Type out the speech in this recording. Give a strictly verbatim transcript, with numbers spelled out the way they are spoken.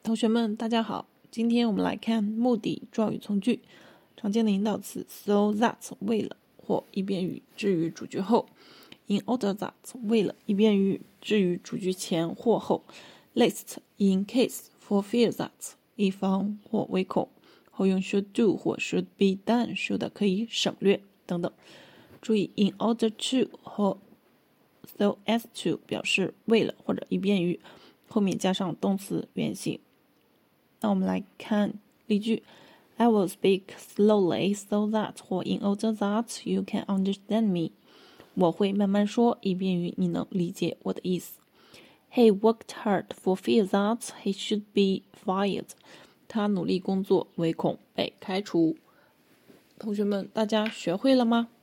同学们，大家好，今天我们来看目的状语从句。常见的引导词 so that 为了或一边语置于主句后， in order that 为了一边语置于主句前或后， lest in case for fear that 以防或唯恐，后用 should do 或 should be done should 可以省略等等。注意 in order to 和 so as to 表示为了或者一边语，后面加上动词原形。那我们来看例句 I will speak slowly so that 或 in order that you can understand me 我会慢慢说，以便于你能理解我的意思。 He worked hard for fear that he should be fired 他努力工作，唯恐被开除。同学们，大家学会了吗？